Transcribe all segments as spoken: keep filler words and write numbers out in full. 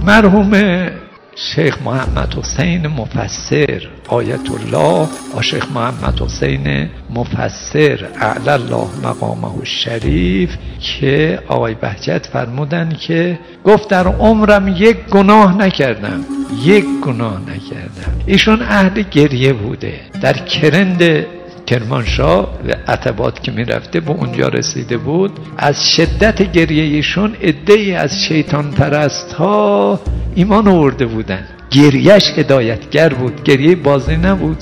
مرحوم شیخ محمد حسین مفسر آیت الله و شیخ محمد حسین مفسر اعلی الله مقامه الشریف که آقای بهجت فرمودن که گفت در عمرم یک گناه نکردم، یک گناه نکردم. ایشون اهل گریه بوده. در کرند کرمانشاه و عتبات که میرفته به اونجا رسیده بود، از شدت گریه ایشون عده‌ای از شیطان پرست ها ایمان آورده بودن. گریهش هدایتگر بود، گریه بازی نبود،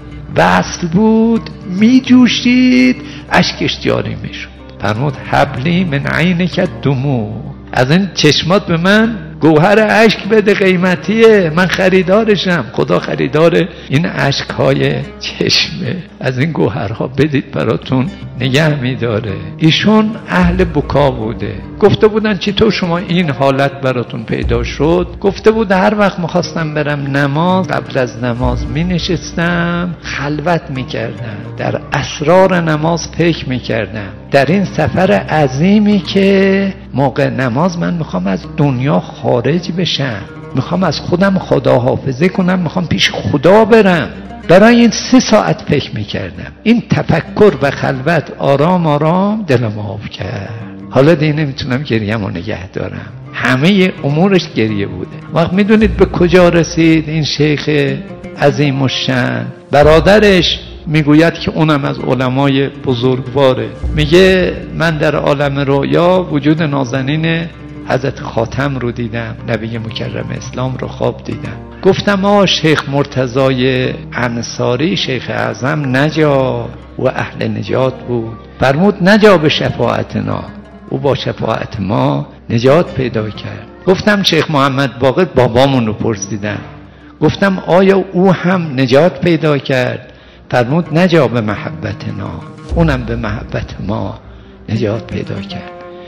وصل بود، می جوشید، اشکش جاری می شد. فرمود حبلی من عینک دموع، از این چشمات به من گوهر اشک بده، قیمتیه، من خریدارشم. خدا خریدار این اشک های چشمه، از این گوهرها بدید براتون نگه میداره. ایشون اهل بکا بوده. گفته بودن چطور شما این حالت براتون پیدا شد؟ گفته بود هر وقت میخواستم برم نماز، قبل از نماز می نشستم خلوت میکردم، در اسرار نماز فکر میکردم، در این سفر عظیمی که موقع نماز من میخوام از دنیا خارج بشم، میخوام از خودم خداحافظی کنم، میخوام پیش خدا برم. برای این سه ساعت فکر میکردم. این تفکر و خلوت آرام آرام دلم آب کرد. حالا دیگه نمیتونم گریه‌مو نگه دارم. همه امورش گریه بوده. وقت میدونید به کجا رسید این شیخ عظیم الشأن؟ برادرش میگوید که اونم از علمای بزرگواره، میگه من در عالم رویا وجود نازنین حضرت خاتم رو دیدم، نبی مکرم اسلام رو خواب دیدم. گفتم آه شیخ مرتضای انصاری شیخ اعظم نجا و اهل نجات بود. فرمود نجا به شفاعتنا، او با شفاعت ما نجات پیدا کرد. گفتم شیخ محمد باقر بابامون رو پرسیدم، گفتم آیا او هم نجات پیدا کرد؟ فرمود نجا به محبتنا، اونم به محبت ما نجات پیدا کرد.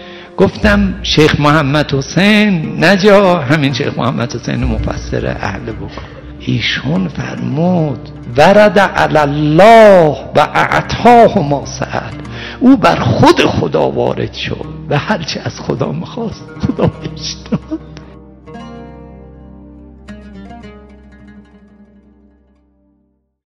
گفتم شیخ محمد حسین نجا؟ همین شیخ محمد حسین مفسر اهل بکا. ایشون فرمود ورد علی الله و اعطاه ما سأل، او بر خود خدا وارد شد و هرچی از خدا میخواست خدا بهش داد.